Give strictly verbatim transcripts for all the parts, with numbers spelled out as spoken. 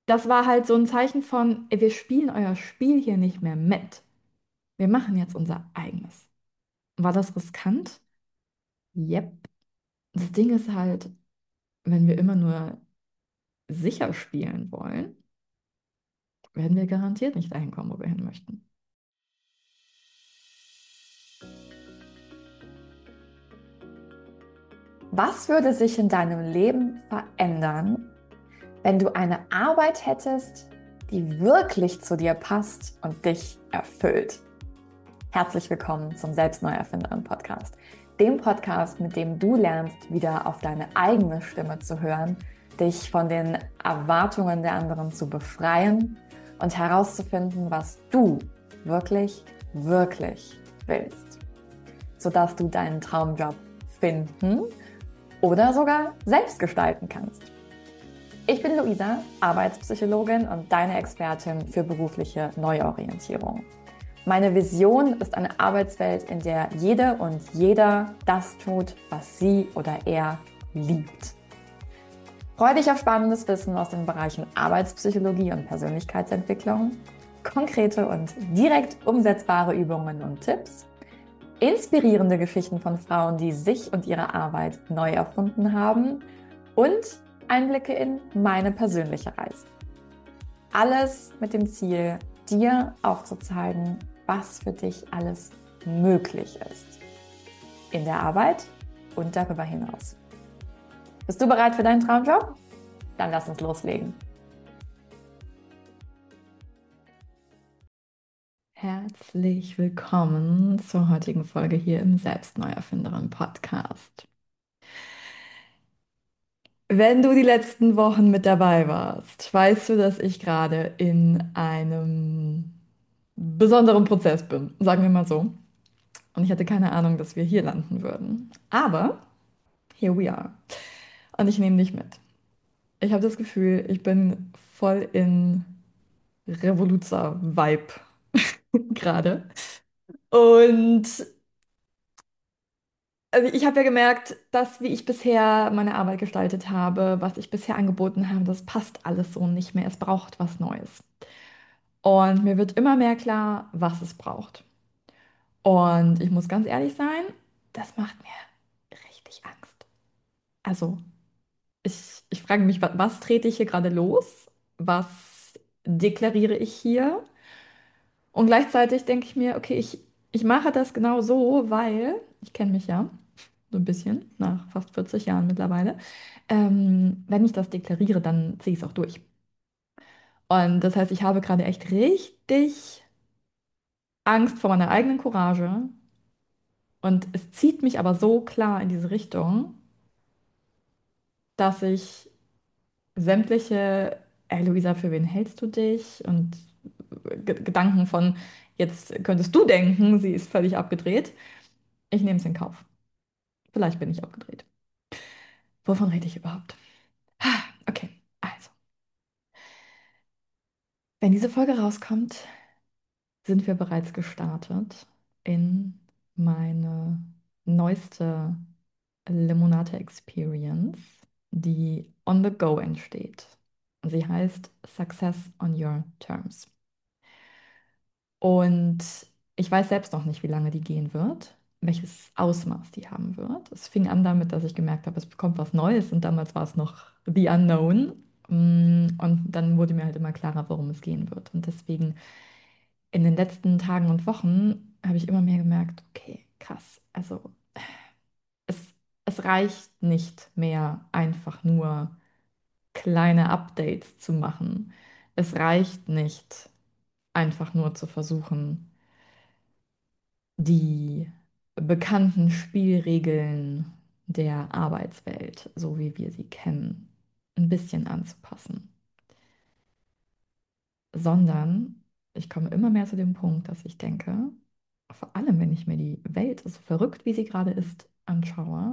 das war halt so ein Zeichen von, ey, wir spielen euer Spiel hier nicht mehr mit. Wir machen jetzt unser eigenes. War das riskant? Yep. Das Ding ist halt, wenn wir immer nur sicher spielen wollen, werden wir garantiert nicht dahin kommen, wo wir hin möchten. Was würde sich in deinem Leben verändern, wenn du eine Arbeit hättest, die wirklich zu dir passt und dich erfüllt? Herzlich willkommen zum Selbstneuerfinderin Podcast, dem Podcast, mit dem du lernst, wieder auf deine eigene Stimme zu hören, dich von den Erwartungen der anderen zu befreien und herauszufinden, was du wirklich, wirklich willst, sodass du deinen Traumjob finden oder sogar selbst gestalten kannst. Ich bin Luisa, Arbeitspsychologin und deine Expertin für berufliche Neuorientierung. Meine Vision ist eine Arbeitswelt, in der jede und jeder das tut, was sie oder er liebt. Freue dich auf spannendes Wissen aus den Bereichen Arbeitspsychologie und Persönlichkeitsentwicklung, konkrete und direkt umsetzbare Übungen und Tipps, inspirierende Geschichten von Frauen, die sich und ihre Arbeit neu erfunden haben und Einblicke in meine persönliche Reise. Alles mit dem Ziel, dir aufzuzeigen, was für dich alles möglich ist. In der Arbeit und darüber hinaus. Bist du bereit für deinen Traumjob? Dann lass uns loslegen. Herzlich willkommen zur heutigen Folge hier im Selbstneuerfinderin Podcast. Wenn du die letzten Wochen mit dabei warst, weißt du, dass ich gerade in einem besonderen Prozess bin, sagen wir mal so. Und ich hatte keine Ahnung, dass wir hier landen würden. Aber here we are. Und ich nehme dich mit. Ich habe das Gefühl, ich bin voll in Revoluzer-Vibe gerade. Und also ich habe ja gemerkt, dass wie ich bisher meine Arbeit gestaltet habe, was ich bisher angeboten habe, das passt alles so nicht mehr. Es braucht was Neues. Und mir wird immer mehr klar, was es braucht. Und ich muss ganz ehrlich sein, das macht mir richtig Angst. Also, ich, ich frage mich, wa- was trete ich hier gerade los? Was deklariere ich hier? Und gleichzeitig denke ich mir, okay, ich, ich mache das genau so, weil, ich kenne mich ja so ein bisschen, nach fast vierzig Jahren mittlerweile, ähm, wenn ich das deklariere, dann ziehe ich es auch durch. Und das heißt, ich habe gerade echt richtig Angst vor meiner eigenen Courage. Und es zieht mich aber so klar in diese Richtung, dass ich sämtliche, ey Luisa, für wen hältst du dich? Und G Gedanken von, jetzt könntest du denken, sie ist völlig abgedreht. Ich nehme es in Kauf. Vielleicht bin ich abgedreht. Wovon rede ich überhaupt? Ah, okay, also, wenn diese Folge rauskommt, sind wir bereits gestartet in meine neueste Limonate Experience, die on the go entsteht. Sie heißt Success on Your Terms. Und ich weiß selbst noch nicht, wie lange die gehen wird, welches Ausmaß die haben wird. Es fing an damit, dass ich gemerkt habe, es kommt was Neues und damals war es noch The Unknown. Mm, Und dann wurde mir halt immer klarer, worum es gehen wird. Und deswegen in den letzten Tagen und Wochen habe ich immer mehr gemerkt, okay, krass. Also es, es reicht nicht mehr einfach nur kleine Updates zu machen. Es reicht nicht einfach nur zu versuchen, die bekannten Spielregeln der Arbeitswelt, so wie wir sie kennen, ein bisschen anzupassen, sondern ich komme immer mehr zu dem Punkt, dass ich denke, vor allem wenn ich mir die Welt, so verrückt wie sie gerade ist, anschaue,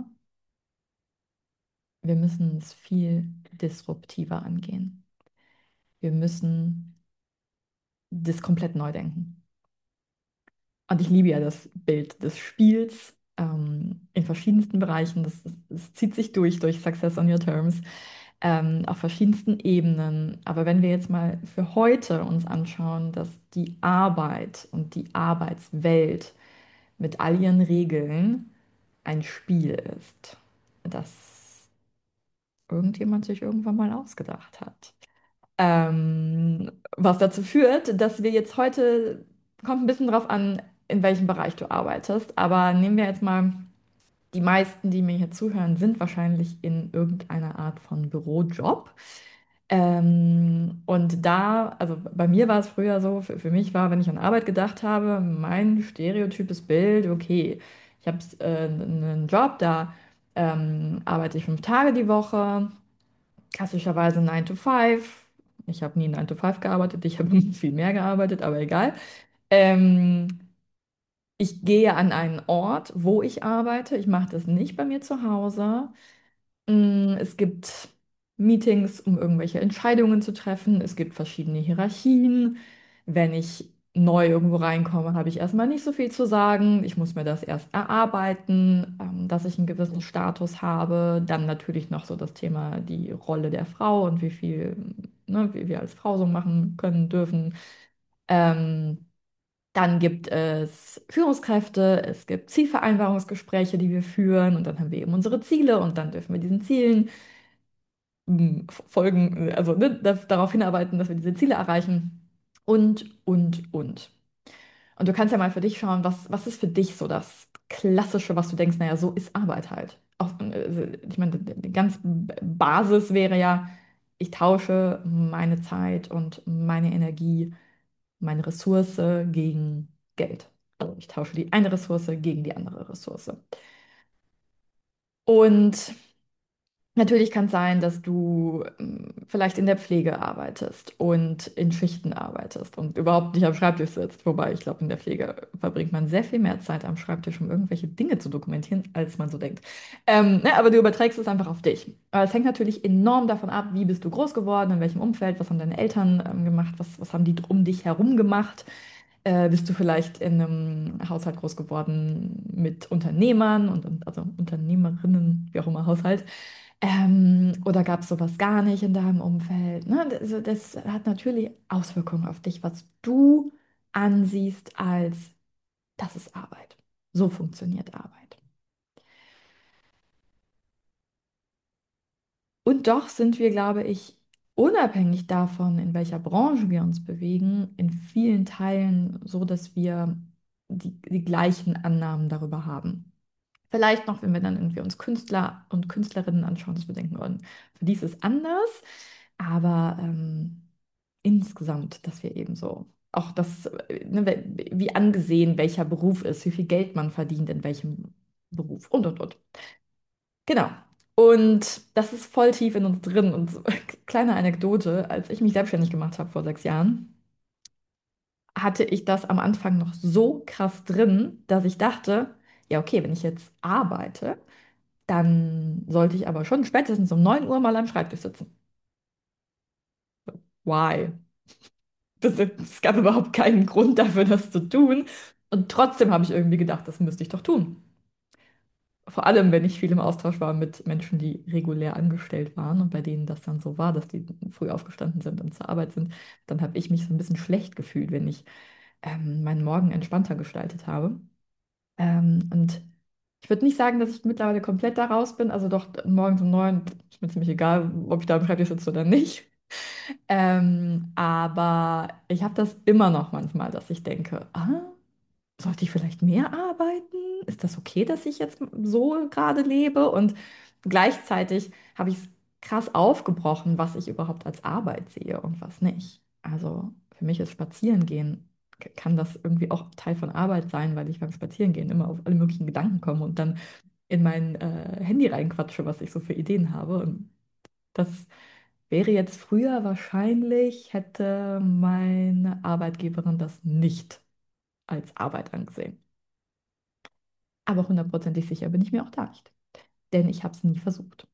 wir müssen es viel disruptiver angehen. Wir müssen das komplett neu denken. Und ich liebe ja das Bild des Spiels ähm, in verschiedensten Bereichen. Das, das, das zieht sich durch, durch Success on Your Terms. ähm, auf verschiedensten Ebenen. Aber wenn wir jetzt mal für heute uns anschauen, dass die Arbeit und die Arbeitswelt mit all ihren Regeln ein Spiel ist, das irgendjemand sich irgendwann mal ausgedacht hat. Ähm, was dazu führt, dass wir jetzt heute, kommt ein bisschen drauf an, in welchem Bereich du arbeitest, aber nehmen wir jetzt mal, die meisten, die mir hier zuhören, sind wahrscheinlich in irgendeiner Art von Bürojob. Ähm, und da, also bei mir war es früher so, für, für mich war, wenn ich an Arbeit gedacht habe, mein stereotypes Bild, okay, ich habe äh, einen Job, da ähm, arbeite ich fünf Tage die Woche, klassischerweise nine to five. Ich habe nie nine to five gearbeitet, ich habe viel mehr gearbeitet, aber egal. Ähm, Ich gehe an einen Ort, wo ich arbeite. Ich mache das nicht bei mir zu Hause. Mm, Es gibt Meetings, um irgendwelche Entscheidungen zu treffen. Es gibt verschiedene Hierarchien. Wenn ich neu irgendwo reinkomme, habe ich erstmal nicht so viel zu sagen. Ich muss mir das erst erarbeiten, ähm, dass ich einen gewissen Status habe. Dann natürlich noch so das Thema die Rolle der Frau und wie viel, ne, wie wir als Frau so machen können, dürfen. Ähm, Dann gibt es Führungskräfte, es gibt Zielvereinbarungsgespräche, die wir führen und dann haben wir eben unsere Ziele und dann dürfen wir diesen Zielen m, folgen, also ne, da- darauf hinarbeiten, dass wir diese Ziele erreichen und, und, und. Und du kannst ja mal für dich schauen, was, was ist für dich so das Klassische, was du denkst, naja, so ist Arbeit halt. Auch, äh, ich meine, die ganz Basis wäre ja, ich tausche meine Zeit und meine Energie, meine Ressource gegen Geld. Also ich tausche die eine Ressource gegen die andere Ressource. Und natürlich kann es sein, dass du ähm, vielleicht in der Pflege arbeitest und in Schichten arbeitest und überhaupt nicht am Schreibtisch sitzt. Wobei ich glaube, in der Pflege verbringt man sehr viel mehr Zeit am Schreibtisch, um irgendwelche Dinge zu dokumentieren, als man so denkt. Ähm, ne, aber du überträgst es einfach auf dich. Aber es hängt natürlich enorm davon ab, wie bist du groß geworden, in welchem Umfeld, was haben deine Eltern ähm, gemacht, was, was haben die um dich herum gemacht. Äh, bist du vielleicht in einem Haushalt groß geworden mit Unternehmern und, und also Unternehmerinnen, wie auch immer, Haushalt? Ähm, oder gab es sowas gar nicht in deinem Umfeld? Ne? Also das hat natürlich Auswirkungen auf dich, was du ansiehst als, das ist Arbeit. So funktioniert Arbeit. Und doch sind wir, glaube ich, unabhängig davon, in welcher Branche wir uns bewegen, in vielen Teilen so, dass wir die, die gleichen Annahmen darüber haben. Vielleicht noch, wenn wir dann irgendwie uns Künstler und Künstlerinnen anschauen, dass wir denken würden, für die ist es anders, aber ähm, insgesamt, dass wir eben so, auch das, äh, ne, we- wie angesehen welcher Beruf ist, wie viel Geld man verdient in welchem Beruf und, und, und. Genau. Und das ist voll tief in uns drin. Und so, kleine Anekdote, als ich mich selbstständig gemacht habe vor sechs Jahren, hatte ich das am Anfang noch so krass drin, dass ich dachte, ja, okay, wenn ich jetzt arbeite, dann sollte ich aber schon spätestens um neun Uhr mal am Schreibtisch sitzen. Why? Das, es gab überhaupt keinen Grund dafür, das zu tun. Und trotzdem habe ich irgendwie gedacht, das müsste ich doch tun. Vor allem, wenn ich viel im Austausch war mit Menschen, die regulär angestellt waren und bei denen das dann so war, dass die früh aufgestanden sind und zur Arbeit sind, dann habe ich mich so ein bisschen schlecht gefühlt, wenn ich ähm, meinen Morgen entspannter gestaltet habe. Ähm, und ich würde nicht sagen, dass ich mittlerweile komplett da raus bin. Also doch morgens um neun ist mir ziemlich egal, ob ich da am Schreibtisch sitze oder nicht. Ähm, aber ich habe das immer noch manchmal, dass ich denke, ah, sollte ich vielleicht mehr arbeiten? Ist das okay, dass ich jetzt so gerade lebe? Und gleichzeitig habe ich es krass aufgebrochen, was ich überhaupt als Arbeit sehe und was nicht. Also für mich ist Spazierengehen, k- kann das irgendwie auch Teil von Arbeit sein, weil ich beim Spazierengehen immer auf alle möglichen Gedanken komme und dann in mein äh, Handy reinquatsche, was ich so für Ideen habe. Und das wäre jetzt früher wahrscheinlich, hätte meine Arbeitgeberin das nicht als Arbeit angesehen. Aber hundertprozentig sicher bin ich mir auch da nicht, denn ich habe es nie versucht.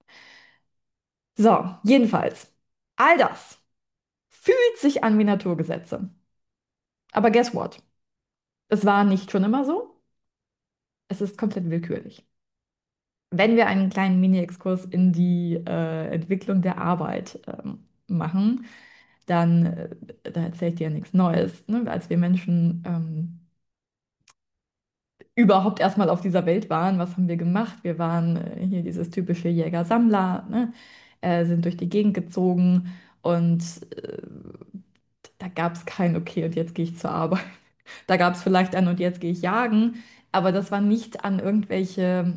So, jedenfalls, all das fühlt sich an wie Naturgesetze. Aber guess what? Es war nicht schon immer so. Es ist komplett willkürlich. wenn wir einen kleinen Mini-Exkurs in die äh, Entwicklung der Arbeit ähm, machen, dann, äh, da erzähle ich dir ja nichts Neues. Ne? Als wir Menschen ähm, überhaupt erstmal auf dieser Welt waren, was haben wir gemacht? Wir waren äh, hier dieses typische Jäger-Sammler, ne? Äh, sind durch die Gegend gezogen und äh, da gab es kein Okay und jetzt gehe ich zur Arbeit. Da gab es vielleicht ein und jetzt gehe ich jagen, aber das war nicht an irgendwelche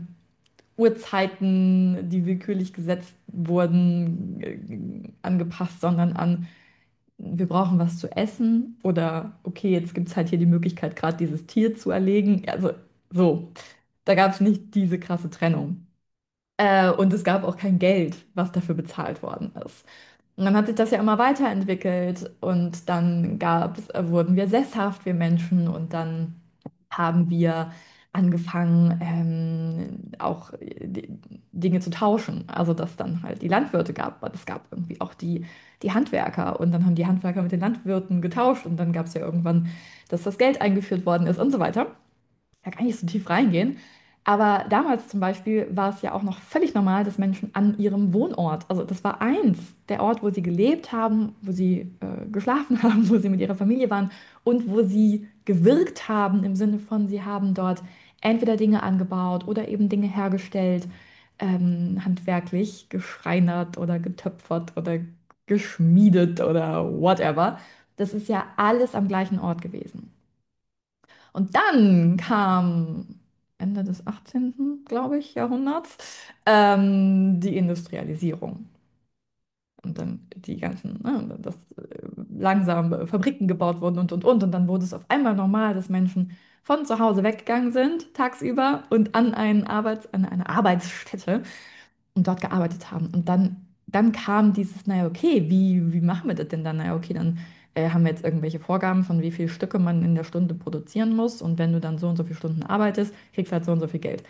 Uhrzeiten, die willkürlich gesetzt wurden, äh, angepasst, sondern an, wir brauchen was zu essen oder okay, jetzt gibt es halt hier die Möglichkeit, gerade dieses Tier zu erlegen. Also so, da gab es nicht diese krasse Trennung. Äh, und es gab auch kein Geld, was dafür bezahlt worden ist. Und dann hat sich das ja immer weiterentwickelt und dann gab's, äh, wurden wir sesshaft, wir Menschen, und dann haben wir angefangen, ähm, auch äh, die- Dinge zu tauschen. Also dass dann halt die Landwirte gab, aber es gab irgendwie auch die, die Handwerker und dann haben die Handwerker mit den Landwirten getauscht und dann gab es ja irgendwann, dass das Geld eingeführt worden ist und so weiter. Da kann ich nicht so tief reingehen. Aber damals zum Beispiel war es ja auch noch völlig normal, dass Menschen an ihrem Wohnort, also das war eins, der Ort, wo sie gelebt haben, wo sie äh, geschlafen haben, wo sie mit ihrer Familie waren und wo sie gewirkt haben, im Sinne von, sie haben dort entweder Dinge angebaut oder eben Dinge hergestellt, ähm, handwerklich geschreinert oder getöpfert oder geschmiedet oder whatever. Das ist ja alles am gleichen Ort gewesen. Und dann kam Ende des achtzehnten, glaube ich, Jahrhunderts, ähm, die Industrialisierung. Und dann die ganzen, ne, dass äh, langsam äh, Fabriken gebaut wurden und, und, und. Und dann wurde es auf einmal normal, dass Menschen von zu Hause weggegangen sind, tagsüber, und an, einen Arbeits-, an eine Arbeitsstätte und dort gearbeitet haben. Und dann, dann kam dieses, naja, okay, wie, wie machen wir das denn dann? Naja, okay, dann äh, haben wir jetzt irgendwelche Vorgaben von wie viele Stücke man in der Stunde produzieren muss. Und wenn du dann so und so viele Stunden arbeitest, kriegst du halt so und so viel Geld.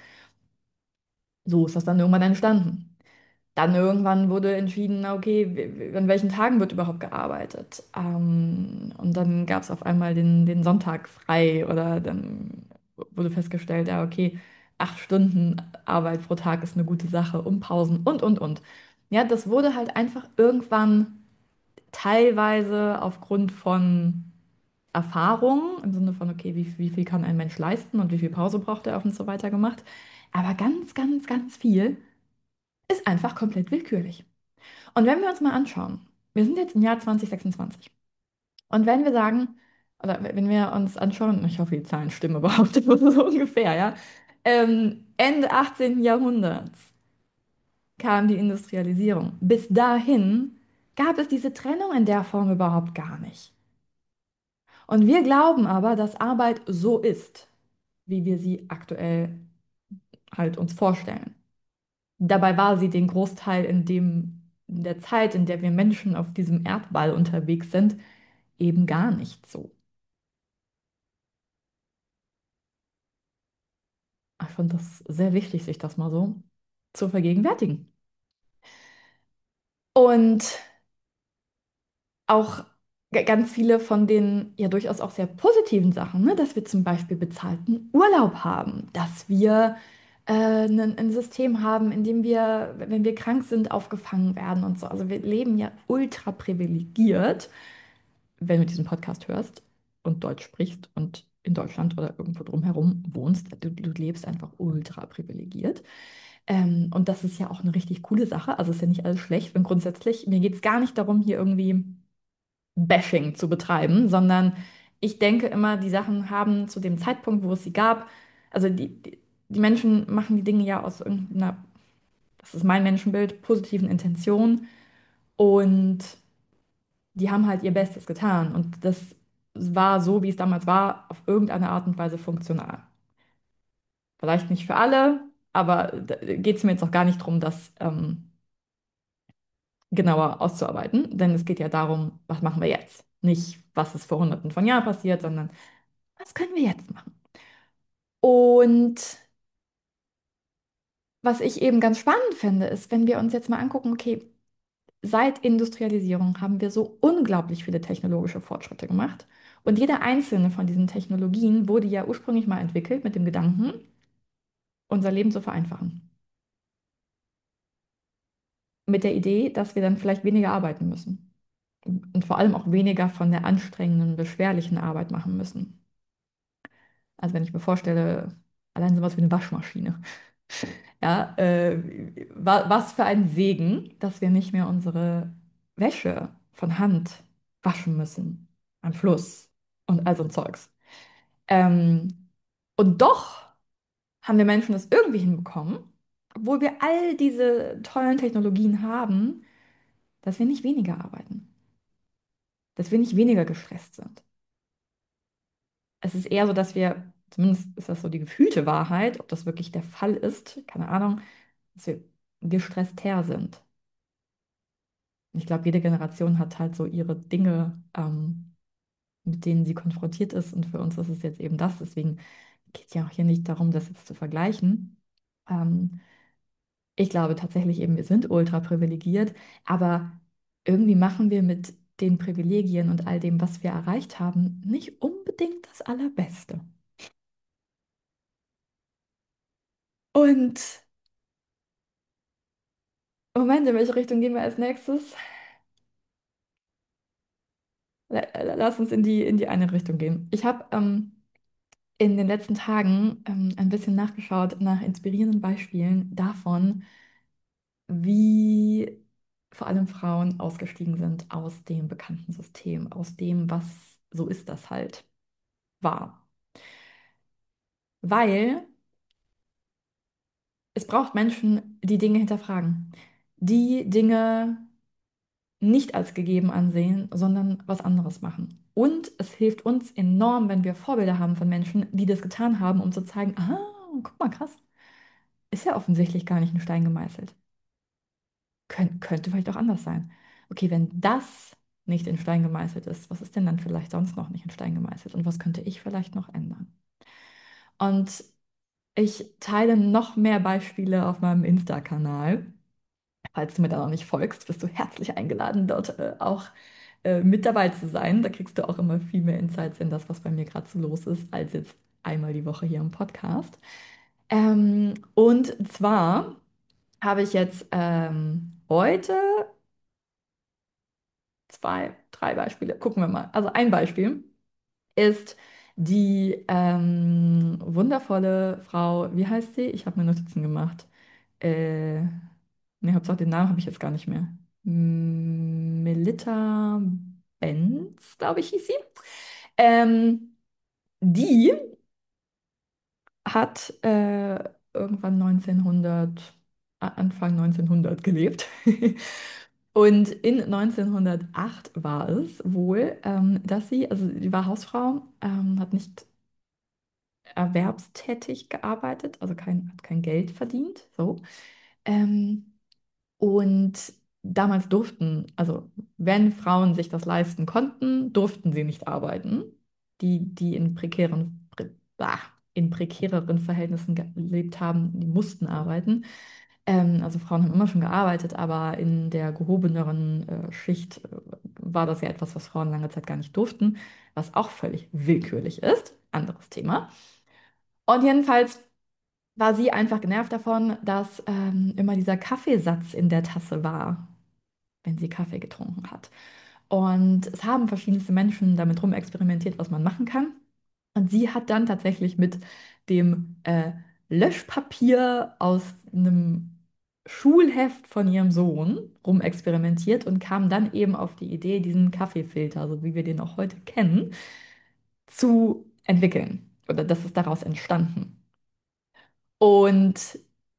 So ist das dann irgendwann entstanden. Dann irgendwann wurde entschieden, na okay, w- w- an welchen Tagen wird überhaupt gearbeitet? Ähm, und dann gab es auf einmal den, den Sonntag frei oder dann wurde festgestellt, ja okay, acht Stunden Arbeit pro Tag ist eine gute Sache, um Pausen und, und, und. Ja, das wurde halt einfach irgendwann teilweise aufgrund von Erfahrung, im Sinne von, okay, wie, wie viel kann ein Mensch leisten und wie viel Pause braucht er und so weiter gemacht. Aber ganz, ganz, ganz viel ist einfach komplett willkürlich. Und wenn wir uns mal anschauen, wir sind jetzt im Jahr zwanzig sechsundzwanzig. Und wenn wir sagen, oder wenn wir uns anschauen, ich hoffe, die Zahlen stimmen überhaupt, so ungefähr, ja, ähm, Ende achtzehnten. Jahrhunderts kam die Industrialisierung. Bis dahin gab es diese Trennung in der Form überhaupt gar nicht. Und wir glauben aber, dass Arbeit so ist, wie wir sie aktuell halt uns vorstellen. Dabei war sie den Großteil in dem, in der Zeit, in der wir Menschen auf diesem Erdball unterwegs sind, eben gar nicht so. Ich fand das sehr wichtig, sich das mal so zu vergegenwärtigen. Und auch g- ganz viele von den ja durchaus auch sehr positiven Sachen, ne? Dass wir zum Beispiel bezahlten Urlaub haben, dass wir äh, ein, ein System haben, in dem wir, wenn wir krank sind, aufgefangen werden und so. Also wir leben ja ultra privilegiert, wenn du diesen Podcast hörst und Deutsch sprichst und in Deutschland oder irgendwo drumherum wohnst. Du, du lebst einfach ultra privilegiert. Ähm, und das ist ja auch eine richtig coole Sache. Also ist ja nicht alles schlecht. Und grundsätzlich, mir geht es gar nicht darum, hier irgendwie Bashing zu betreiben, sondern ich denke immer, die Sachen haben zu dem Zeitpunkt, wo es sie gab, also die, die, die Menschen machen die Dinge ja aus irgendeiner, das ist mein Menschenbild, positiven Intention, und die haben halt ihr Bestes getan. Und das war so, wie es damals war, auf irgendeine Art und Weise funktional. Vielleicht nicht für alle, aber da geht es mir jetzt auch gar nicht darum, das ähm, genauer auszuarbeiten, denn es geht ja darum, was machen wir jetzt? Nicht, was ist vor Hunderten von Jahren passiert, sondern was können wir jetzt machen? Und was ich eben ganz spannend finde, ist, wenn wir uns jetzt mal angucken, okay, seit Industrialisierung haben wir so unglaublich viele technologische Fortschritte gemacht. Und jede einzelne von diesen Technologien wurde ja ursprünglich mal entwickelt mit dem Gedanken, unser Leben zu vereinfachen. mit der Idee, dass wir dann vielleicht weniger arbeiten müssen und vor allem auch weniger von der anstrengenden, beschwerlichen Arbeit machen müssen. Also wenn ich mir vorstelle, allein sowas wie eine Waschmaschine. Ja, äh, wa was für ein Segen, dass wir nicht mehr unsere Wäsche von Hand waschen müssen am Fluss und all so ein Zeugs. Ähm, und doch haben wir Menschen das irgendwie hinbekommen, obwohl wir all diese tollen Technologien haben, dass wir nicht weniger arbeiten, dass wir nicht weniger gestresst sind. Es ist eher so, dass wir, zumindest ist das so die gefühlte Wahrheit, ob das wirklich der Fall ist, keine Ahnung, dass wir gestresster sind. Ich glaube, jede Generation hat halt so ihre Dinge, ähm, mit denen sie konfrontiert ist. Und für uns ist es jetzt eben das. Deswegen geht es ja auch hier nicht darum, das jetzt zu vergleichen. Ähm, ich glaube tatsächlich eben, wir sind ultra privilegiert, aber irgendwie machen wir mit den Privilegien und all dem, was wir erreicht haben, nicht unbedingt das Allerbeste. Und Moment, in welche Richtung gehen wir als nächstes? La- la- Lass uns in die, in die eine Richtung gehen. Ich habe ähm, in den letzten Tagen ähm, ein bisschen nachgeschaut nach inspirierenden Beispielen davon, wie vor allem Frauen ausgestiegen sind aus dem bekannten System, aus dem, was so ist das halt war. Weil es braucht Menschen, die Dinge hinterfragen, die Dinge nicht als gegeben ansehen, sondern was anderes machen. Und es hilft uns enorm, wenn wir Vorbilder haben von Menschen, die das getan haben, um zu zeigen, ah, guck mal, krass, ist ja offensichtlich gar nicht in Stein gemeißelt. Kön könnte vielleicht auch anders sein. Okay, wenn das nicht in Stein gemeißelt ist, was ist denn dann vielleicht sonst noch nicht in Stein gemeißelt? Und was könnte ich vielleicht noch ändern? Und ich teile noch mehr Beispiele auf meinem Insta-Kanal. Falls du mir da noch nicht folgst, bist du herzlich eingeladen, dort äh, auch äh, mit dabei zu sein. Da kriegst du auch immer viel mehr Insights in das, was bei mir gerade so los ist, als jetzt einmal die Woche hier im Podcast. Ähm, und zwar habe ich jetzt ähm, heute zwei, drei Beispiele. Gucken wir mal. Also ein Beispiel ist die ähm, wundervolle Frau, wie heißt sie? Ich habe mir Notizen gemacht. Äh, ne, Hauptsache den Namen habe ich jetzt gar nicht mehr. M- Melitta Benz, glaube ich, hieß sie. Ähm, die hat äh, irgendwann neunzehnhundert, a- Anfang neunzehnhundert gelebt. Und in neunzehnhundertacht war es wohl, ähm, dass sie, also sie war Hausfrau, ähm, hat nicht erwerbstätig gearbeitet, also kein, hat kein Geld verdient, so. Ähm, und damals durften, also wenn Frauen sich das leisten konnten, durften sie nicht arbeiten. Die, die in prekären, pre, bah, in prekäreren Verhältnissen gelebt haben, die mussten arbeiten. Ähm, also Frauen haben immer schon gearbeitet, aber in der gehobeneren äh, Schicht äh, war das ja etwas, was Frauen lange Zeit gar nicht durften, was auch völlig willkürlich ist. Anderes Thema. Und jedenfalls war sie einfach genervt davon, dass ähm, immer dieser Kaffeesatz in der Tasse war, wenn sie Kaffee getrunken hat. Und es haben verschiedenste Menschen damit rumexperimentiert, was man machen kann. Und sie hat dann tatsächlich mit dem äh, Löschpapier aus einem Schulheft von ihrem Sohn rumexperimentiert und kam dann eben auf die Idee, diesen Kaffeefilter, so wie wir den auch heute kennen, zu entwickeln. Oder das ist daraus entstanden. Und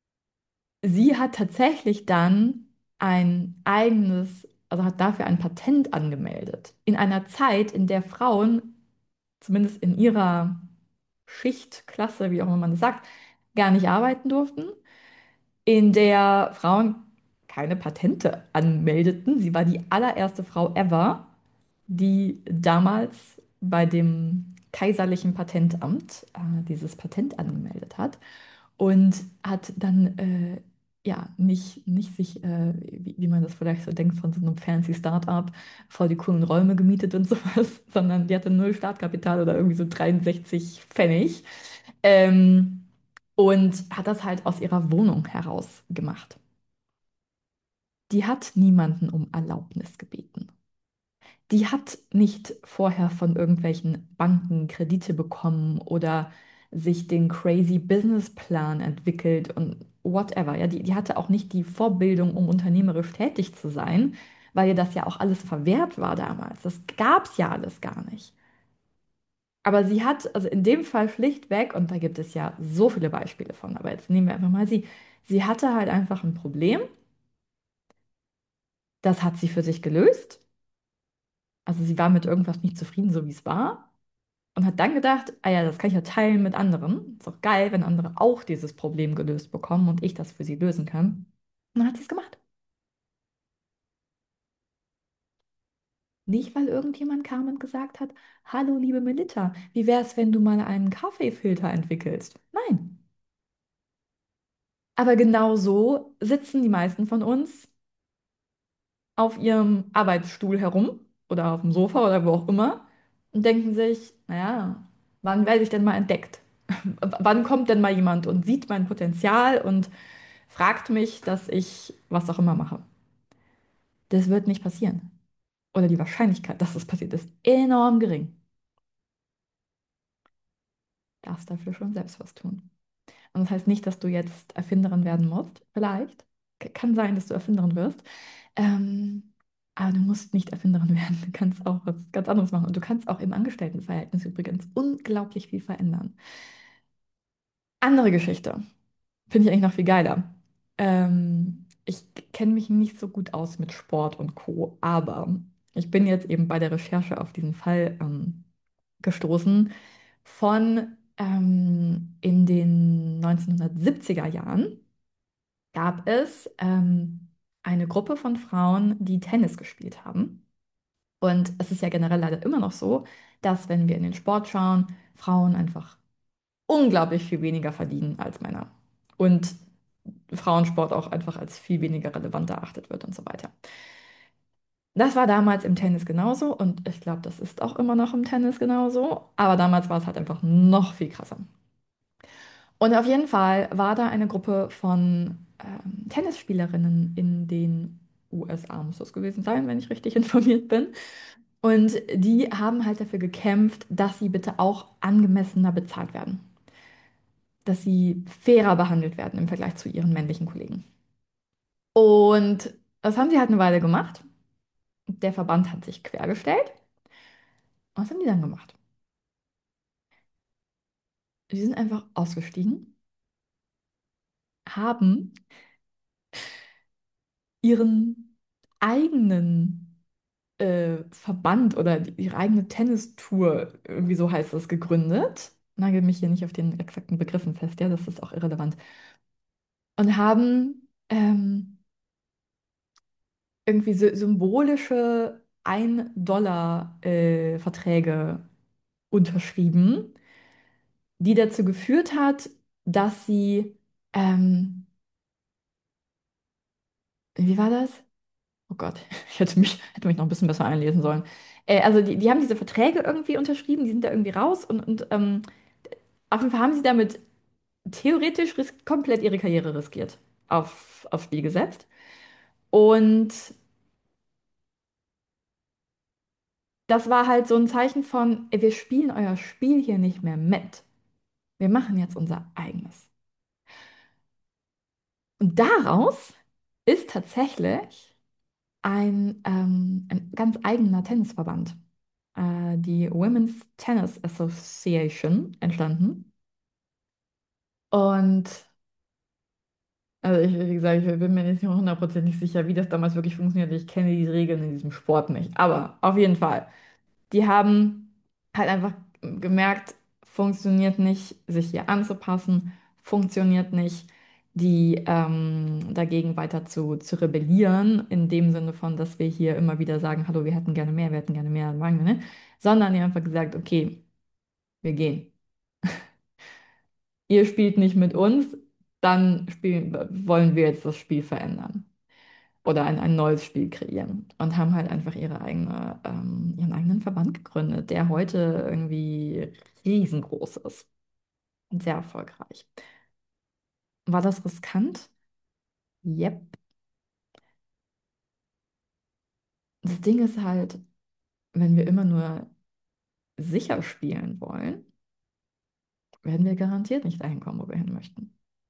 sie hat tatsächlich dann ein eigenes, also hat dafür ein Patent angemeldet. In einer Zeit, in der Frauen, zumindest in ihrer Schicht, Klasse, wie auch immer man das sagt, gar nicht arbeiten durften, in der Frauen keine Patente anmeldeten. Sie war die allererste Frau ever, die damals bei dem kaiserlichen Patentamt äh, dieses Patent angemeldet hat und hat dann äh, ja nicht, nicht sich, äh, wie, wie man das vielleicht so denkt, von so einem fancy Start-up voll die coolen Räume gemietet und sowas, sondern die hatte null Startkapital oder irgendwie so dreiundsechzig Pfennig ähm, und hat das halt aus ihrer Wohnung heraus gemacht. die hat niemanden um Erlaubnis gebeten. Die hat nicht vorher von irgendwelchen Banken Kredite bekommen oder sich den crazy Businessplan entwickelt und whatever. Ja, die, die hatte auch nicht die Vorbildung, um unternehmerisch tätig zu sein, weil ihr das ja auch alles verwehrt war damals. Das gab es ja alles gar nicht. Aber sie hat, also in dem Fall schlichtweg, und da gibt es ja so viele Beispiele von, aber jetzt nehmen wir einfach mal sie, sie hatte halt einfach ein Problem, das hat sie für sich gelöst. Also sie war mit irgendwas nicht zufrieden, so wie es war. Und hat dann gedacht, ah ja, das kann ich ja teilen mit anderen. Ist doch geil, wenn andere auch dieses Problem gelöst bekommen und ich das für sie lösen kann. Und dann hat sie es gemacht. Nicht, weil irgendjemand kam und gesagt hat, hallo liebe Melitta, wie wäre es, wenn du mal einen Kaffeefilter entwickelst? Nein. Aber genau so sitzen die meisten von uns auf ihrem Arbeitsstuhl herum oder auf dem Sofa oder wo auch immer und denken sich, naja, wann werde ich denn mal entdeckt? W- Wann kommt denn mal jemand und sieht mein Potenzial und fragt mich, dass ich was auch immer mache? Das wird nicht passieren. Oder die Wahrscheinlichkeit, dass es passiert, ist enorm gering. Darfst dafür schon selbst was tun. Und das heißt nicht, dass du jetzt Erfinderin werden musst. Vielleicht. K- Kann sein, dass du Erfinderin wirst. Ähm, aber du musst nicht Erfinderin werden. Du kannst auch was ganz anderes machen. Und du kannst auch im Angestelltenverhältnis übrigens unglaublich viel verändern. Andere Geschichte. Finde ich eigentlich noch viel geiler. Ähm, ich kenne mich nicht so gut aus mit Sport und Co., aber ich bin jetzt eben bei der Recherche auf diesen Fall ähm, gestoßen von ähm, in den neunzehnhundertsiebziger Jahren gab es ähm, eine Gruppe von Frauen, die Tennis gespielt haben. Und es ist ja generell leider immer noch so, dass wenn wir in den Sport schauen, Frauen einfach unglaublich viel weniger verdienen als Männer. Und Frauensport auch einfach als viel weniger relevant erachtet wird und so weiter. Das war damals im Tennis genauso und ich glaube, das ist auch immer noch im Tennis genauso, aber damals war es halt einfach noch viel krasser. Und auf jeden Fall war da eine Gruppe von ähm, Tennisspielerinnen in den U S A, muss das gewesen sein, wenn ich richtig informiert bin. Und die haben halt dafür gekämpft, dass sie bitte auch angemessener bezahlt werden, dass sie fairer behandelt werden im Vergleich zu ihren männlichen Kollegen. Und das haben sie halt eine Weile gemacht. Der Verband hat sich quergestellt. Und was haben die dann gemacht? Die sind einfach ausgestiegen, haben ihren eigenen äh, Verband oder die, ihre eigene Tennistour, irgendwie so heißt das, gegründet. Nagel mich hier nicht auf den exakten Begriffen fest, ja, das ist auch irrelevant. Und haben ähm, irgendwie sy symbolische ein-Dollar-Verträge unterschrieben, die dazu geführt hat, dass sie, ähm, wie war das? Oh Gott, ich hätte mich, hätte mich noch ein bisschen besser einlesen sollen. Äh, also die, die haben diese Verträge irgendwie unterschrieben, die sind da irgendwie raus und, und ähm, auf jeden Fall haben sie damit theoretisch ris komplett ihre Karriere riskiert, auf, aufs Spiel gesetzt. Und das war halt so ein Zeichen von, ey, wir spielen euer Spiel hier nicht mehr mit. Wir machen jetzt unser eigenes. Und daraus ist tatsächlich ein, ähm, ein ganz eigener Tennisverband, äh, die Women's Tennis Association, entstanden. Und also ich, wie gesagt, ich bin mir nicht hundertprozentig sicher, wie das damals wirklich funktioniert. Ich kenne die Regeln in diesem Sport nicht. Aber auf jeden Fall. Die haben halt einfach gemerkt, funktioniert nicht, sich hier anzupassen, funktioniert nicht, die ähm, dagegen weiter zu, zu rebellieren, in dem Sinne von, dass wir hier immer wieder sagen, hallo, wir hätten gerne mehr, wir hätten gerne mehr, machen wir, ne? Sondern die haben einfach gesagt, okay, wir gehen. Ihr spielt nicht mit uns, dann spielen, wollen wir jetzt das Spiel verändern oder ein, ein neues Spiel kreieren und haben halt einfach ihre eigene, ähm, ihren eigenen Verband gegründet, der heute irgendwie riesengroß ist und sehr erfolgreich. War das riskant? Yep. Das Ding ist halt, wenn wir immer nur sicher spielen wollen, werden wir garantiert nicht dahin kommen, wo wir hin möchten.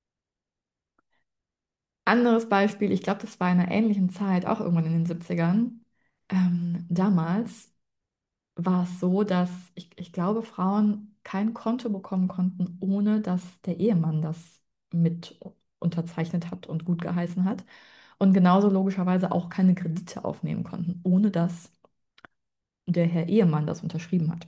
Anderes Beispiel, ich glaube, das war in einer ähnlichen Zeit, auch irgendwann in den Siebzigern. Ähm, damals war es so, dass ich, ich glaube, Frauen kein Konto bekommen konnten, ohne dass der Ehemann das mit unterzeichnet hat und gut geheißen hat. Und genauso logischerweise auch keine Kredite aufnehmen konnten, ohne dass der Herr Ehemann das unterschrieben hat.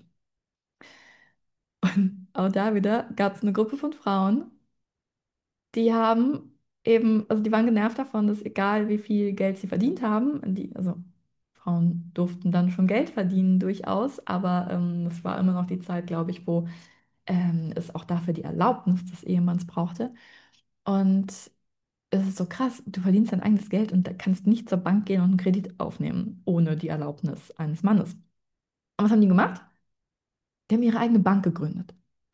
Und auch da wieder gab es eine Gruppe von Frauen, die haben eben, also die waren genervt davon, dass egal wie viel Geld sie verdient haben, die, also Frauen durften dann schon Geld verdienen durchaus, aber ähm, es war immer noch die Zeit, glaube ich, wo ähm, es auch dafür die Erlaubnis des Ehemanns brauchte. Und es ist so krass, du verdienst dein eigenes Geld und da kannst nicht zur Bank gehen und einen Kredit aufnehmen, ohne die Erlaubnis eines Mannes. Und was haben die gemacht? Die haben ihre eigene Bank gegründet.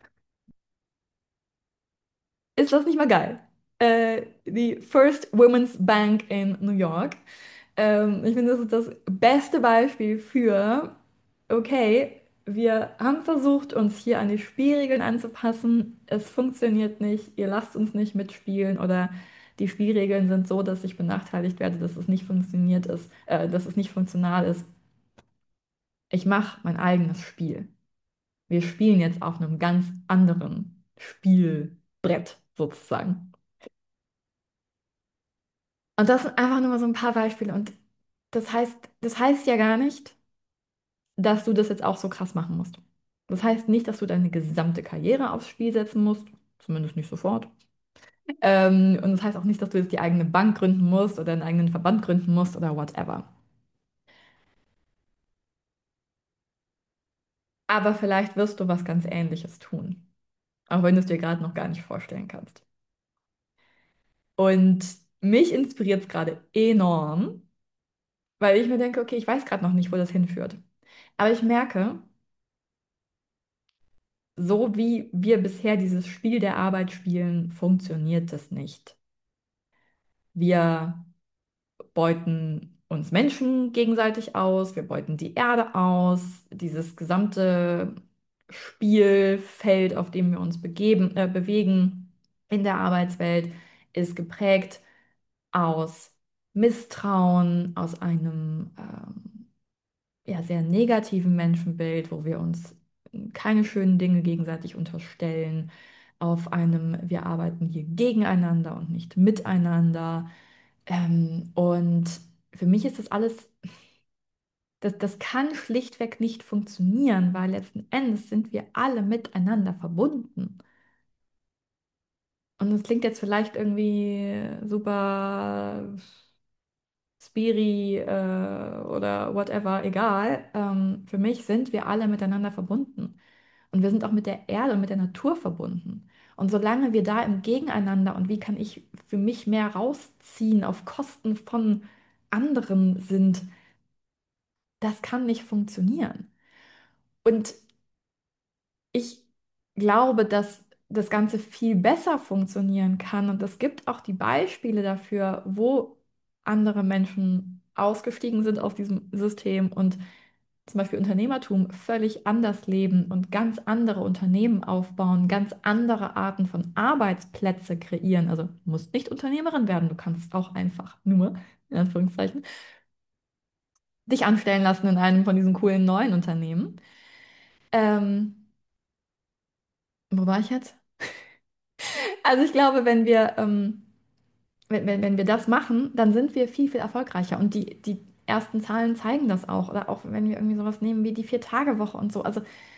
Ist das nicht mal geil? Äh, die First Women's Bank in New York. Ähm, ich finde, das ist das beste Beispiel für, okay, wir haben versucht, uns hier an die Spielregeln anzupassen. Es funktioniert nicht. Ihr lasst uns nicht mitspielen oder die Spielregeln sind so, dass ich benachteiligt werde, dass es nicht funktioniert ist, äh, dass es nicht funktional ist. Ich mache mein eigenes Spiel. Wir spielen jetzt auf einem ganz anderen Spielbrett sozusagen. Und das sind einfach nur mal so ein paar Beispiele. Und das heißt, das heißt ja gar nicht, dass du das jetzt auch so krass machen musst. Das heißt nicht, dass du deine gesamte Karriere aufs Spiel setzen musst, zumindest nicht sofort. Ähm, und das heißt auch nicht, dass du jetzt die eigene Bank gründen musst oder einen eigenen Verband gründen musst oder whatever. Aber vielleicht wirst du was ganz Ähnliches tun, auch wenn du es dir gerade noch gar nicht vorstellen kannst. Und mich inspiriert es gerade enorm, weil ich mir denke, okay, ich weiß gerade noch nicht, wo das hinführt. Aber ich merke, so wie wir bisher dieses Spiel der Arbeit spielen, funktioniert es nicht. Wir beuten uns Menschen gegenseitig aus, wir beuten die Erde aus, dieses gesamte Spielfeld, auf dem wir uns begeben, äh, bewegen in der Arbeitswelt, ist geprägt aus Misstrauen, aus einem ähm, ja, sehr negativen Menschenbild, wo wir uns keine schönen Dinge gegenseitig unterstellen, auf einem, wir arbeiten hier gegeneinander und nicht miteinander. Ähm, und für mich ist das alles, das, das kann schlichtweg nicht funktionieren, weil letzten Endes sind wir alle miteinander verbunden. Und das klingt jetzt vielleicht irgendwie super Spiri äh, oder whatever, egal. Ähm, für mich sind wir alle miteinander verbunden. Und wir sind auch mit der Erde und mit der Natur verbunden. Und solange wir da im Gegeneinander und wie kann ich für mich mehr rausziehen auf Kosten von anderen sind, das kann nicht funktionieren. Und ich glaube, dass das Ganze viel besser funktionieren kann. Und es gibt auch die Beispiele dafür, wo andere Menschen ausgestiegen sind aus diesem System und zum Beispiel Unternehmertum völlig anders leben und ganz andere Unternehmen aufbauen, ganz andere Arten von Arbeitsplätze kreieren. Also du musst nicht Unternehmerin werden, du kannst auch einfach nur, in Anführungszeichen, dich anstellen lassen in einem von diesen coolen neuen Unternehmen. Ähm, wo war ich jetzt? Also ich glaube, wenn wir, ähm, wenn, wenn, wenn wir das machen, dann sind wir viel, viel erfolgreicher. Und die, die ersten Zahlen zeigen das auch. Oder auch wenn wir irgendwie sowas nehmen wie die Vier-Tage-Woche und so. Also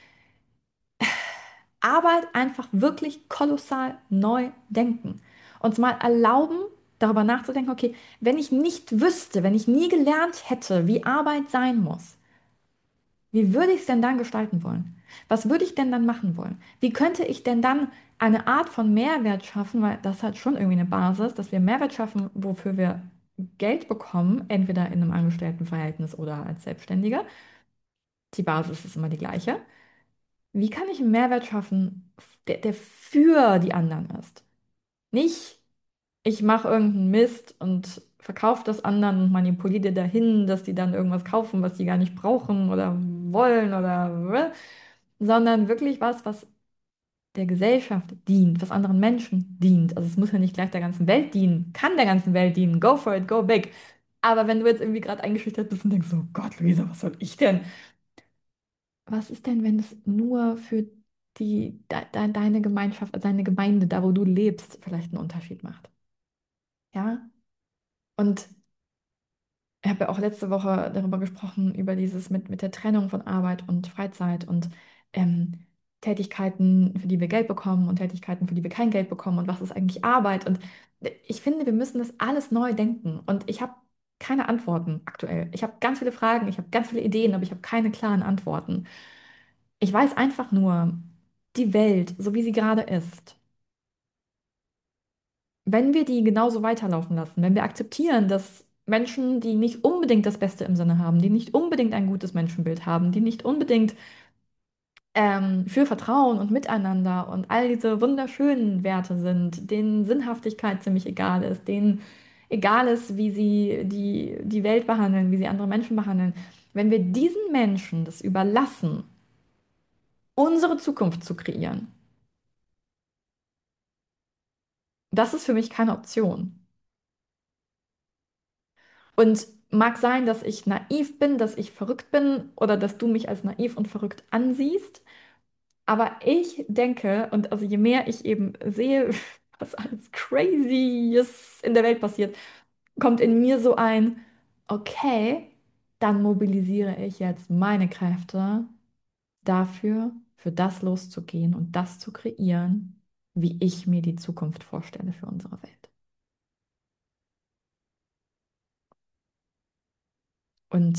Arbeit einfach wirklich kolossal neu denken. Uns mal erlauben, darüber nachzudenken, okay, wenn ich nicht wüsste, wenn ich nie gelernt hätte, wie Arbeit sein muss, wie würde ich es denn dann gestalten wollen? Was würde ich denn dann machen wollen? Wie könnte ich denn dann eine Art von Mehrwert schaffen, weil das hat schon irgendwie eine Basis, dass wir Mehrwert schaffen, wofür wir Geld bekommen, entweder in einem Angestelltenverhältnis oder als Selbstständiger. Die Basis ist immer die gleiche. Wie kann ich einen Mehrwert schaffen, der, der für die anderen ist? Nicht, ich mache irgendeinen Mist und verkauf das anderen und manipuliere dir dahin, dass die dann irgendwas kaufen, was die gar nicht brauchen oder wollen oder, sondern wirklich was, was der Gesellschaft dient, was anderen Menschen dient. Also es muss ja nicht gleich der ganzen Welt dienen, kann der ganzen Welt dienen. Go for it, go big. Aber wenn du jetzt irgendwie gerade eingeschüchtert bist und denkst, oh Gott, Luisa, was soll ich denn? Was ist denn, wenn es nur für die, de, de, deine Gemeinschaft, also deine Gemeinde, da wo du lebst, vielleicht einen Unterschied macht? Ja? Und ich habe ja auch letzte Woche darüber gesprochen, über dieses mit, mit der Trennung von Arbeit und Freizeit und ähm, Tätigkeiten, für die wir Geld bekommen und Tätigkeiten, für die wir kein Geld bekommen und was ist eigentlich Arbeit. Und ich finde, wir müssen das alles neu denken. Und ich habe keine Antworten aktuell. Ich habe ganz viele Fragen, ich habe ganz viele Ideen, aber ich habe keine klaren Antworten. Ich weiß einfach nur, die Welt, so wie sie gerade ist, wenn wir die genauso weiterlaufen lassen, wenn wir akzeptieren, dass Menschen, die nicht unbedingt das Beste im Sinne haben, die nicht unbedingt ein gutes Menschenbild haben, die nicht unbedingt ähm, für Vertrauen und Miteinander und all diese wunderschönen Werte sind, denen Sinnhaftigkeit ziemlich egal ist, denen egal ist, wie sie die, die Welt behandeln, wie sie andere Menschen behandeln, wenn wir diesen Menschen das überlassen, unsere Zukunft zu kreieren, das ist für mich keine Option. Und mag sein, dass ich naiv bin, dass ich verrückt bin oder dass du mich als naiv und verrückt ansiehst. Aber ich denke, und also je mehr ich eben sehe, was alles Crazyes in der Welt passiert, kommt in mir so ein, okay, dann mobilisiere ich jetzt meine Kräfte dafür, für das loszugehen und das zu kreieren, wie ich mir die Zukunft vorstelle für unsere Welt. Und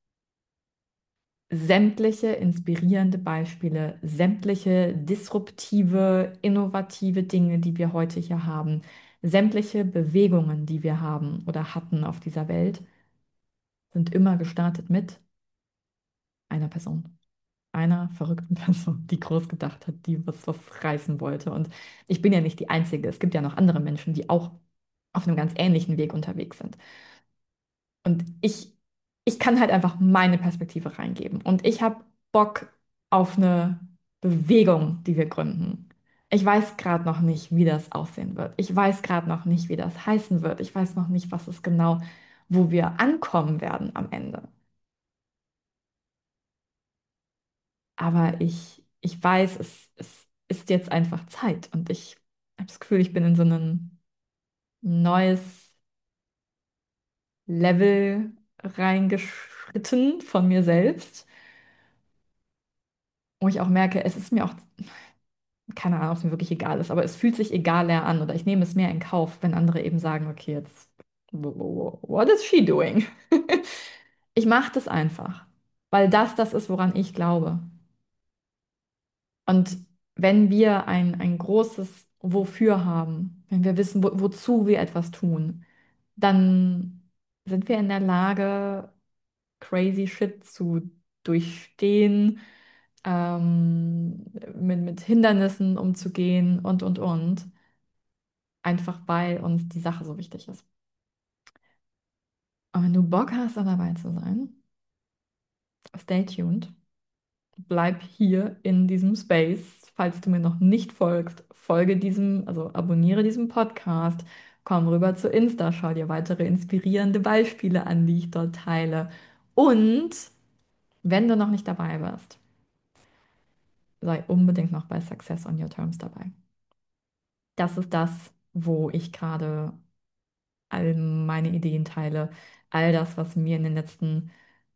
sämtliche inspirierende Beispiele, sämtliche disruptive, innovative Dinge, die wir heute hier haben, sämtliche Bewegungen, die wir haben oder hatten auf dieser Welt, sind immer gestartet mit einer Person. Einer verrückten Person, die groß gedacht hat, die was, was reißen wollte. Und ich bin ja nicht die Einzige. Es gibt ja noch andere Menschen, die auch auf einem ganz ähnlichen Weg unterwegs sind. Und ich, ich kann halt einfach meine Perspektive reingeben. Und ich habe Bock auf eine Bewegung, die wir gründen. Ich weiß gerade noch nicht, wie das aussehen wird. Ich weiß gerade noch nicht, wie das heißen wird. Ich weiß noch nicht, was es genau, wo wir ankommen werden am Ende. Aber ich, ich weiß, es, es ist jetzt einfach Zeit. Und ich habe das Gefühl, ich bin in so ein neues Level reingeschritten von mir selbst, wo ich auch merke, es ist mir auch, keine Ahnung, ob es mir wirklich egal ist, aber es fühlt sich egaler an oder ich nehme es mehr in Kauf, wenn andere eben sagen, okay, jetzt, wo- wo- what is she doing? Ich mache das einfach, weil das das ist, woran ich glaube. Und wenn wir ein, ein großes Wofür haben, wenn wir wissen, wo, wozu wir etwas tun, dann sind wir in der Lage, crazy Shit zu durchstehen, ähm, mit, mit Hindernissen umzugehen und, und, und. Einfach weil uns die Sache so wichtig ist. Und wenn du Bock hast, da dabei zu sein, stay tuned. Bleib hier in diesem Space. Falls du mir noch nicht folgst, folge diesem, also abonniere diesem Podcast. Komm rüber zu Insta, schau dir weitere inspirierende Beispiele an, die ich dort teile. Und wenn du noch nicht dabei bist, sei unbedingt noch bei Success on Your Terms dabei. Das ist das, wo ich gerade all meine Ideen teile, all das, was mir in den letzten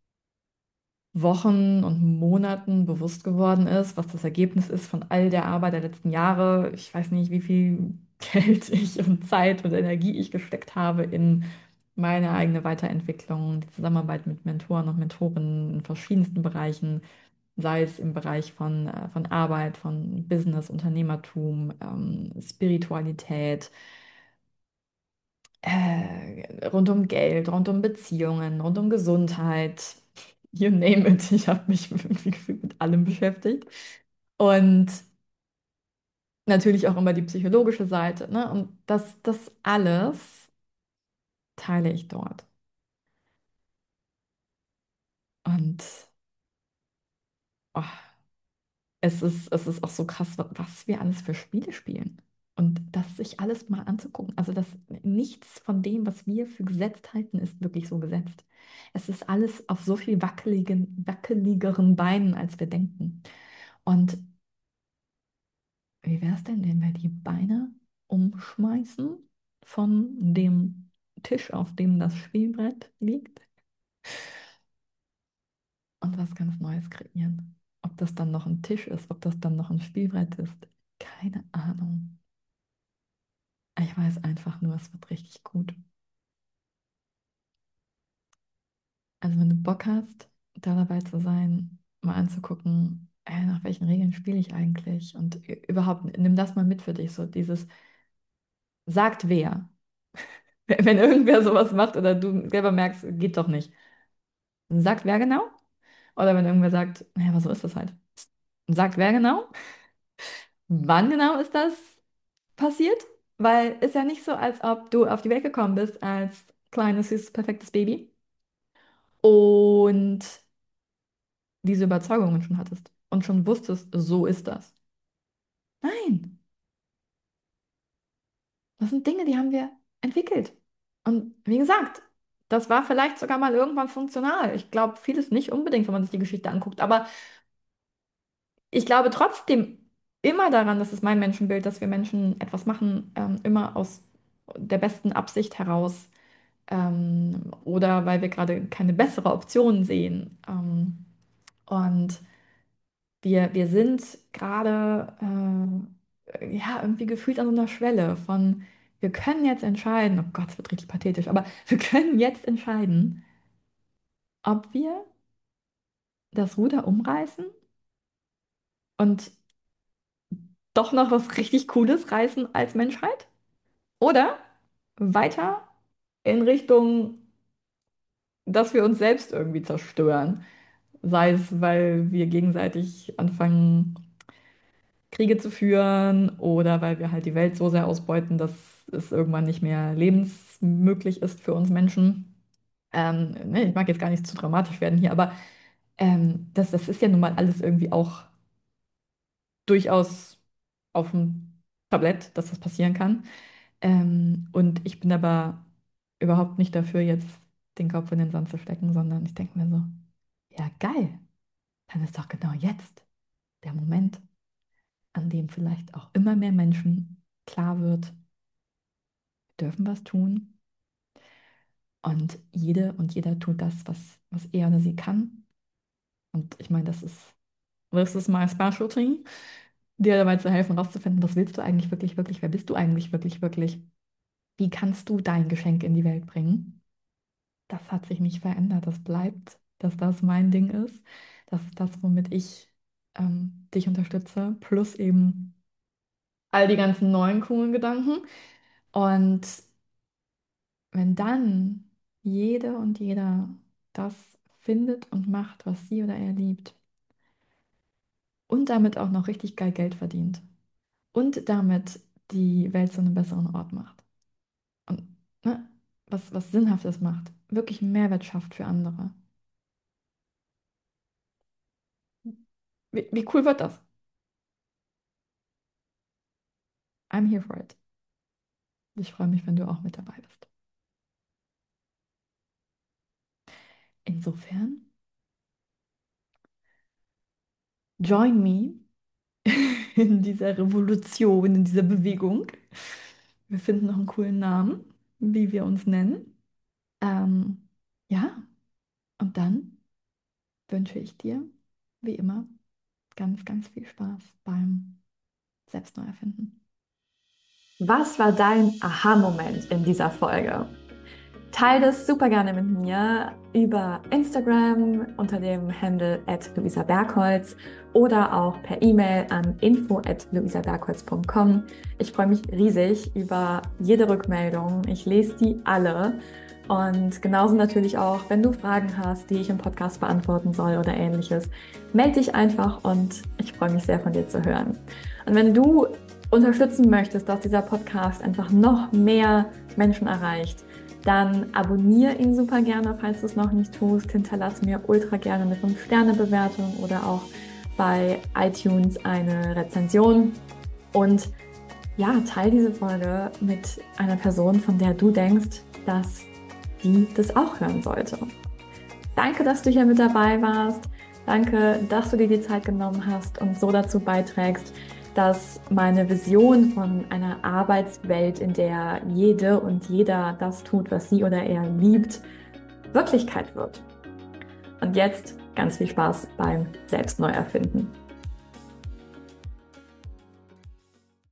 Wochen und Monaten bewusst geworden ist, was das Ergebnis ist von all der Arbeit der letzten Jahre. Ich weiß nicht, wie viel Geld ich und Zeit und Energie ich gesteckt habe in meine eigene Weiterentwicklung, die Zusammenarbeit mit Mentoren und Mentorinnen in verschiedensten Bereichen, sei es im Bereich von, äh, von Arbeit, von Business, Unternehmertum, ähm, Spiritualität, äh, rund um Geld, rund um Beziehungen, rund um Gesundheit, you name it. Ich habe mich irgendwie gefühlt mit allem beschäftigt. Und natürlich auch immer die psychologische Seite, ne? Und das, das alles teile ich dort. Und oh, es ist, es ist auch so krass, wa- was wir alles für Spiele spielen. Und das sich alles mal anzugucken. Also das, nichts von dem, was wir für gesetzt halten, ist wirklich so gesetzt. Es ist alles auf so viel wackeligen, wackeligeren Beinen, als wir denken. Und wie wäre es denn, wenn wir die Beine umschmeißen von dem Tisch, auf dem das Spielbrett liegt, und was ganz Neues kreieren? Ob das dann noch ein Tisch ist, ob das dann noch ein Spielbrett ist, keine Ahnung. Ich weiß einfach nur, es wird richtig gut. Also wenn du Bock hast, da dabei zu sein, mal anzugucken, äh, nach welchen Regeln spiele ich eigentlich? Und ü- überhaupt, nimm das mal mit für dich, so dieses sagt wer. Wenn irgendwer sowas macht oder du selber merkst, geht doch nicht. Sagt wer genau? Oder wenn irgendwer sagt, naja, aber so ist das halt. Sagt wer genau? Wann genau ist das passiert? Weil ist ja nicht so, als ob du auf die Welt gekommen bist als kleines, süßes, perfektes Baby und diese Überzeugungen schon hattest und schon wusstest, so ist das. Nein, das sind Dinge, die haben wir entwickelt. Und wie gesagt, das war vielleicht sogar mal irgendwann funktional. Ich glaube, vieles nicht unbedingt, wenn man sich die Geschichte anguckt. Aber ich glaube trotzdem immer daran, das ist mein Menschenbild, dass wir Menschen etwas machen, ähm, immer aus der besten Absicht heraus, ähm, oder weil wir gerade keine bessere Option sehen. Ähm, und wir, wir sind gerade äh, ja, irgendwie gefühlt an so einer Schwelle von, wir können jetzt entscheiden, oh Gott, es wird richtig pathetisch, aber wir können jetzt entscheiden, ob wir das Ruder umreißen und doch noch was richtig Cooles reißen als Menschheit oder weiter in Richtung, dass wir uns selbst irgendwie zerstören. Sei es, weil wir gegenseitig anfangen, Kriege zu führen oder weil wir halt die Welt so sehr ausbeuten, dass es irgendwann nicht mehr lebensmöglich ist für uns Menschen. Ähm, ne, ich mag jetzt gar nicht zu dramatisch werden hier, aber ähm, das, das ist ja nun mal alles irgendwie auch durchaus auf dem Tablett, dass das passieren kann. Ähm, und ich bin aber überhaupt nicht dafür, jetzt den Kopf in den Sand zu stecken, sondern ich denke mir so, ja geil, dann ist doch genau jetzt der Moment, an dem vielleicht auch immer mehr Menschen klar wird, wir dürfen was tun und jede und jeder tut das, was, was er oder sie kann. Und ich meine, das ist, this is my specialty, dir dabei zu helfen, rauszufinden, was willst du eigentlich wirklich, wirklich, wer bist du eigentlich wirklich, wirklich? Wie kannst du dein Geschenk in die Welt bringen? Das hat sich nicht verändert, das bleibt, dass das mein Ding ist. Das ist das, womit ich ähm, dich unterstütze, plus eben all die ganzen neuen coolen Gedanken. Und wenn dann jede und jeder das findet und macht, was sie oder er liebt und damit auch noch richtig geil Geld verdient und damit die Welt zu einem besseren Ort macht und ne, was, was Sinnhaftes macht, wirklich einen Mehrwert schafft für andere. Wie, wie cool wird das? I'm here for it. Ich freue mich, wenn du auch mit dabei bist. Insofern, join me in dieser Revolution, in dieser Bewegung. Wir finden noch einen coolen Namen, wie wir uns nennen. Ähm, ja, und dann wünsche ich dir, wie immer, ganz, ganz viel Spaß beim Selbstneuerfinden. Was war dein Aha-Moment in dieser Folge? Teile das super gerne mit mir über Instagram unter dem Handle at luisa bergholz oder auch per E-Mail an info at luisabergholz punkt com. Ich freue mich riesig über jede Rückmeldung. Ich lese die alle. Und genauso natürlich auch, wenn du Fragen hast, die ich im Podcast beantworten soll oder ähnliches, melde dich einfach und ich freue mich sehr von dir zu hören. Und wenn du unterstützen möchtest, dass dieser Podcast einfach noch mehr Menschen erreicht, dann abonniere ihn super gerne, falls du es noch nicht tust. Hinterlass mir ultra gerne eine fünf Sterne Bewertung oder auch bei iTunes eine Rezension. Und ja, teile diese Folge mit einer Person, von der du denkst, dass die das auch hören sollte. Danke, dass du hier mit dabei warst. Danke, dass du dir die Zeit genommen hast und so dazu beiträgst, dass meine Vision von einer Arbeitswelt, in der jede und jeder das tut, was sie oder er liebt, Wirklichkeit wird. Und jetzt ganz viel Spaß beim Selbstneuerfinden.